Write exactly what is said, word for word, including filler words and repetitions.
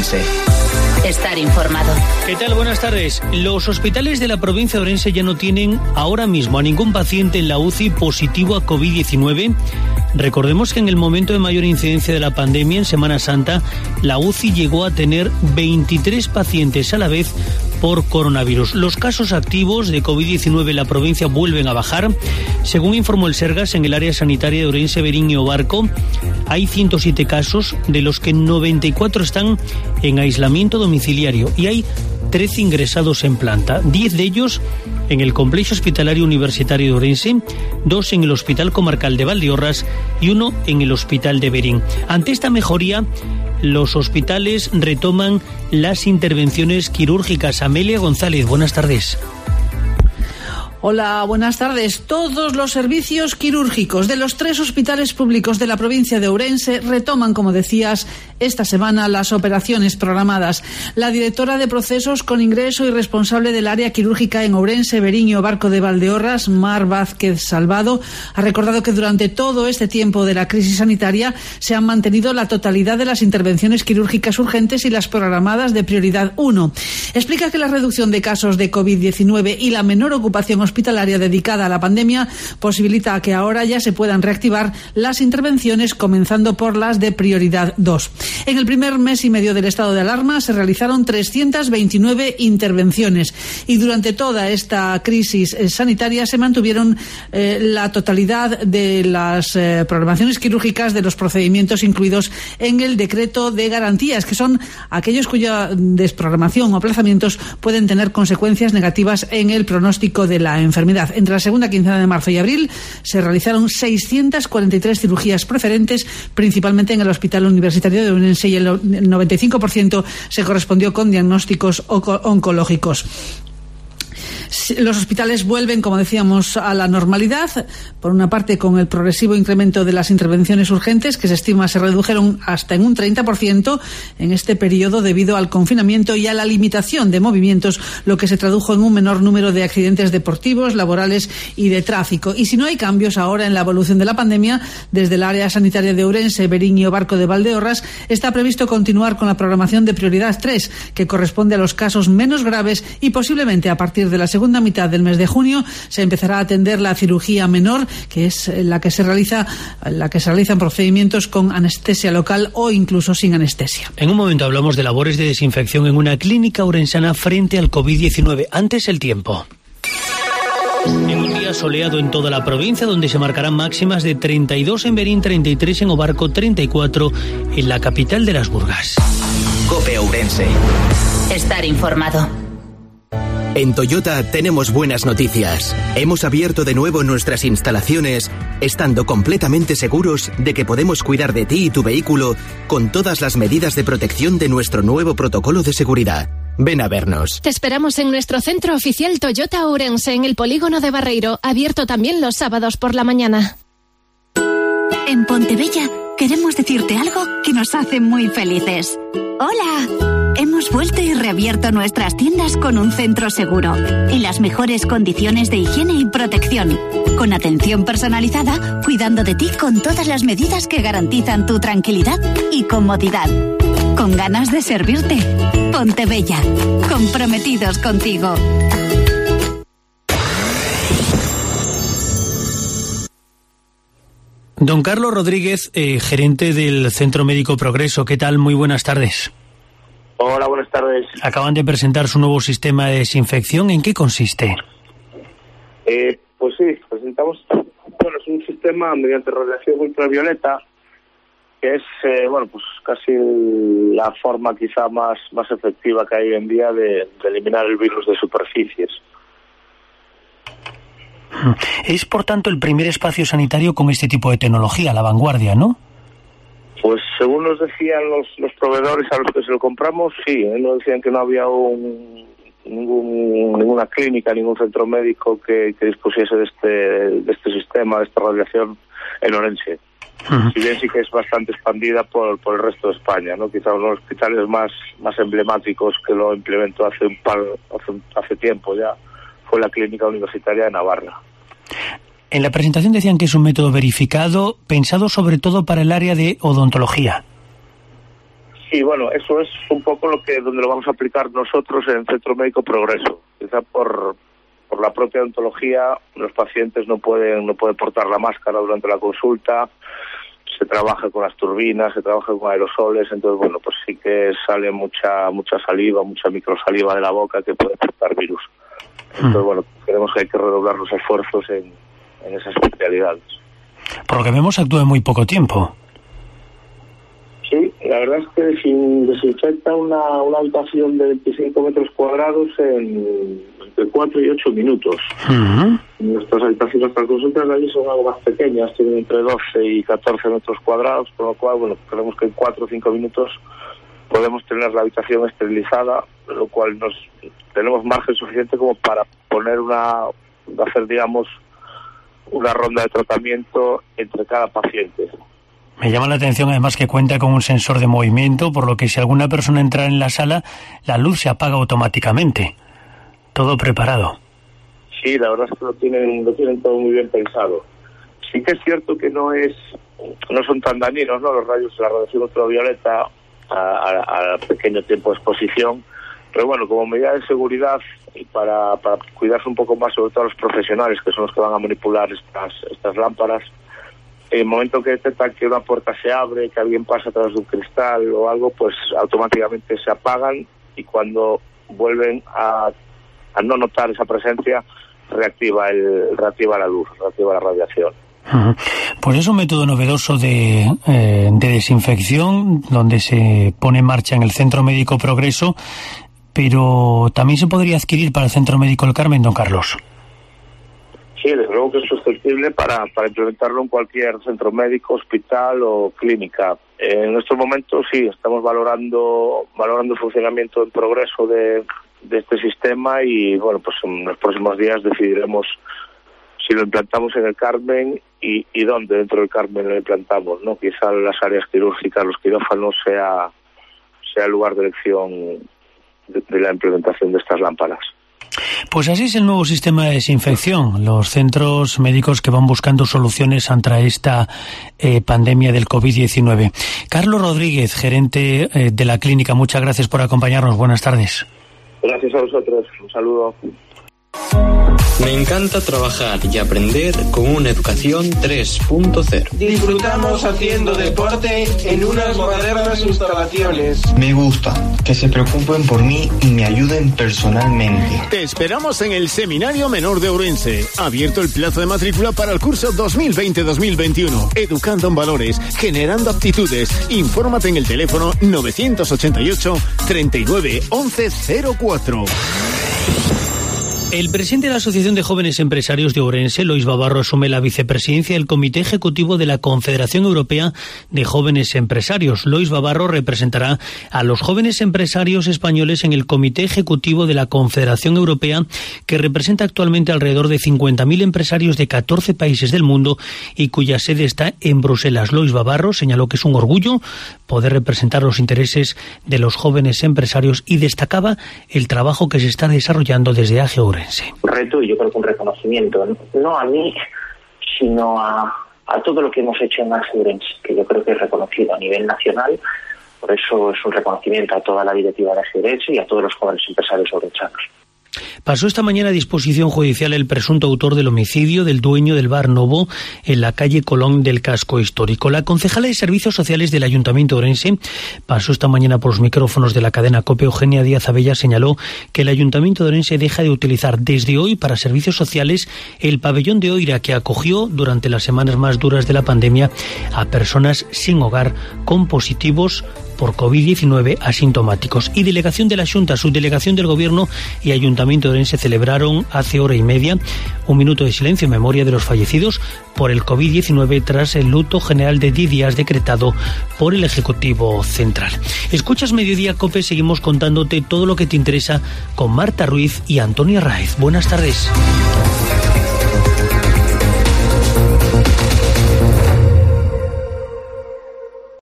Ourense. Estar informado. ¿Qué tal? Buenas tardes. Los hospitales de la provincia de Ourense ya no tienen ahora mismo a ningún paciente en la U C I positivo a COVID diecinueve. Recordemos que en el momento de mayor incidencia de la pandemia, en Semana Santa, la U C I llegó a tener veintitrés pacientes a la vez por coronavirus. Los casos activos de COVID diecinueve en la provincia vuelven a bajar. Según informó el Sergas, en el área sanitaria de Ourense, Verín y Obarco hay ciento siete casos, de los que noventa y cuatro están en aislamiento domiciliario y hay trece ingresados en planta, diez de ellos en el Complejo Hospitalario Universitario de Ourense, dos en el Hospital Comarcal de Valdeorras y uno en el Hospital de Verín. Ante esta mejoría, los hospitales retoman las intervenciones quirúrgicas. Amelia González, buenas tardes. Hola, buenas tardes. Todos los servicios quirúrgicos de los tres hospitales públicos de la provincia de Ourense retoman, como decías, esta semana las operaciones programadas. La directora de procesos con ingreso y responsable del área quirúrgica en Ourense, Verín y Obarco de Valdeorras, Mar Vázquez Salvado, ha recordado que durante todo este tiempo de la crisis sanitaria se han mantenido la totalidad de las intervenciones quirúrgicas urgentes y las programadas de prioridad uno. Explica que la reducción de casos de COVID diecinueve y la menor ocupación hospitalaria dedicada a la pandemia posibilita que ahora ya se puedan reactivar las intervenciones, comenzando por las de prioridad dos. En el primer mes y medio del estado de alarma se realizaron trescientas veintinueve intervenciones y durante toda esta crisis sanitaria se mantuvieron eh, la totalidad de las eh, programaciones quirúrgicas de los procedimientos incluidos en el decreto de garantías, que son aquellos cuya desprogramación o aplazamientos pueden tener consecuencias negativas en el pronóstico de la enfermedad. Entre la segunda quincena de marzo y abril se realizaron seiscientas cuarenta y tres cirugías preferentes, principalmente en el Hospital Universitario de Ourense, y el noventa y cinco por ciento se correspondió con diagnósticos oncológicos. Los hospitales vuelven, como decíamos, a la normalidad, por una parte con el progresivo incremento de las intervenciones urgentes, que se estima se redujeron hasta en un treinta por ciento en este periodo debido al confinamiento y a la limitación de movimientos, lo que se tradujo en un menor número de accidentes deportivos, laborales y de tráfico. Y si no hay cambios ahora en la evolución de la pandemia, desde el área sanitaria de Ourense, Verín y Obarco de Valdeorras está previsto continuar con la programación de prioridad tres, que corresponde a los casos menos graves, y posiblemente a partir de la segunda segunda mitad del mes de junio se empezará a atender la cirugía menor, que es la que se realiza, la que se realizan procedimientos con anestesia local o incluso sin anestesia. En un momento hablamos de labores de desinfección en una clínica orensana frente al COVID diecinueve. Antes el tiempo. En un día soleado en toda la provincia, donde se marcarán máximas de treinta y dos en Verín, treinta y tres en Obarco, treinta y cuatro en la capital de las Burgas. COPE Ourense. Estar informado. En Toyota tenemos buenas noticias. Hemos abierto de nuevo nuestras instalaciones, estando completamente seguros de que podemos cuidar de ti y tu vehículo con todas las medidas de protección de nuestro nuevo protocolo de seguridad. Ven a vernos. Te esperamos en nuestro centro oficial Toyota Ourense, en el polígono de Barreiro, abierto también los sábados por la mañana. En Pontebella queremos decirte algo que nos hace muy felices. ¡Hola! Hemos vuelto y reabierto nuestras tiendas con un centro seguro, en las mejores condiciones de higiene y protección, con atención personalizada, cuidando de ti con todas las medidas que garantizan tu tranquilidad y comodidad. Con ganas de servirte. Pontebella, comprometidos contigo. Don Carlos Rodríguez, eh, gerente del Centro Médico Progreso, ¿qué tal? Muy buenas tardes. Hola, buenas tardes. Acaban de presentar su nuevo sistema de desinfección. ¿En qué consiste? Eh, pues sí, presentamos bueno, es un sistema mediante radiación ultravioleta, que es eh, bueno pues casi la forma quizá más, más efectiva que hay hoy en día de, de eliminar el virus de superficies. Es, por tanto, el primer espacio sanitario con este tipo de tecnología, la vanguardia, ¿no? Pues según nos decían los, los proveedores a los que se lo compramos, sí, ¿eh? Nos decían que no había un, ningún, ninguna clínica, ningún centro médico que, que dispusiese de este, de este sistema, de esta radiación en Ourense. Uh-huh. Si bien sí que es bastante expandida por, por el resto de España, ¿no? Quizá uno de los hospitales más, más emblemáticos que lo implementó hace un par, hace, hace tiempo ya fue la Clínica Universitaria de Navarra. En la presentación decían que es un método verificado, pensado sobre todo para el área de odontología. Sí, bueno, eso es un poco lo que donde lo vamos a aplicar nosotros en el Centro Médico Progreso. Quizá por por la propia odontología, los pacientes no pueden no pueden portar la máscara durante la consulta, se trabaja con las turbinas, se trabaja con aerosoles, entonces bueno, pues sí que sale mucha mucha saliva, mucha microsaliva de la boca que puede portar virus. Entonces bueno, creemos que hay que redoblar los esfuerzos en, en esas especialidades. Por lo que vemos, actúa en muy poco tiempo. Sí, la verdad es que desin, desinfecta una, una habitación de veinticinco metros cuadrados en entre cuatro y ocho minutos. Uh-huh. Nuestras habitaciones para consultas de allí son algo más pequeñas, tienen entre doce y catorce metros cuadrados, por lo cual, bueno, creemos que en cuatro o cinco minutos podemos tener la habitación esterilizada, lo cual nos tenemos margen suficiente como para poner una, hacer, digamos, una ronda de tratamiento entre cada paciente. Me llama la atención además que cuenta con un sensor de movimiento, por lo que si alguna persona entra en la sala, la luz se apaga automáticamente. Todo preparado. Sí, la verdad es que lo tienen, lo tienen todo muy bien pensado. Sí que es cierto que no es, no son tan dañinos, ¿no? Los rayos, la radiación ultravioleta a, a, a pequeño tiempo de exposición, pero bueno, como medida de seguridad y para, para cuidarse un poco más, sobre todo los profesionales, que son los que van a manipular estas, estas lámparas, en el momento que detectan que una puerta se abre, que alguien pasa a través de un cristal o algo, pues automáticamente se apagan y cuando vuelven a, a no notar esa presencia, reactiva el reactiva la luz, reactiva la radiación. Uh-huh. Pues es un método novedoso de, eh, de desinfección donde se pone en marcha en el Centro Médico Progreso, pero también se podría adquirir para el Centro Médico El Carmen, don Carlos. Sí, desde luego que es susceptible para, para implementarlo en cualquier centro médico, hospital o clínica. En estos momentos sí, estamos valorando valorando el funcionamiento en progreso de, de este sistema y bueno, pues en los próximos días decidiremos si lo implantamos en el Carmen y, y dónde dentro del Carmen lo implantamos, ¿no? Quizá las áreas quirúrgicas, los quirófanos sea, sea el lugar de elección de, de la implementación de estas lámparas. Pues así es el nuevo sistema de desinfección. Los centros médicos que van buscando soluciones ante esta eh, pandemia del covid diecinueve. Carlos Rodríguez, gerente eh, de la clínica, muchas gracias por acompañarnos. Buenas tardes. Gracias a vosotros. Un saludo. Me encanta trabajar y aprender con una educación tres punto cero. Disfrutamos haciendo deporte en unas modernas instalaciones. Me gusta que se preocupen por mí y me ayuden personalmente. Te esperamos en el Seminario Menor de Ourense. Abierto el plazo de matrícula para el curso dos mil veinte dos mil veintiuno. Educando en valores, generando aptitudes. Infórmate en el teléfono novecientos ochenta y ocho, treinta y nueve, once cero cuatro. El presidente de la Asociación de Jóvenes Empresarios de Ourense, Lois Bavarro, asume la vicepresidencia del Comité Ejecutivo de la Confederación Europea de Jóvenes Empresarios. Lois Bavarro representará a los jóvenes empresarios españoles en el Comité Ejecutivo de la Confederación Europea, que representa actualmente alrededor de cincuenta mil empresarios de catorce países del mundo y cuya sede está en Bruselas. Lois Bavarro señaló que es un orgullo poder representar los intereses de los jóvenes empresarios y destacaba el trabajo que se está desarrollando desde A G E Ourense. Un reto y yo creo que un reconocimiento, no, no a mí, sino a, a todo lo que hemos hecho en A G E Ourense, que yo creo que es reconocido a nivel nacional. Por eso es un reconocimiento a toda la directiva de A G E Ourense y a todos los jóvenes empresarios ourensanos. Pasó esta mañana a disposición judicial el presunto autor del homicidio del dueño del bar Novo en la calle Colón del casco histórico. La concejala de Servicios Sociales del Ayuntamiento de Ourense pasó esta mañana por los micrófonos de la cadena COPE. Eugenia Díaz Abella señaló que el Ayuntamiento de Ourense deja de utilizar desde hoy para servicios sociales el pabellón de Oira, que acogió durante las semanas más duras de la pandemia a personas sin hogar con positivos por covid diecinueve asintomáticos. Y delegación de la Xunta, subdelegación del Gobierno y Ayuntamiento de Ourense celebraron hace hora y media un minuto de silencio en memoria de los fallecidos por el covid diecinueve tras el luto general de diez días decretado por el Ejecutivo Central. Escuchas Mediodía COPE, seguimos contándote todo lo que te interesa con Marta Ruiz y Antonio Arraiz. Buenas tardes.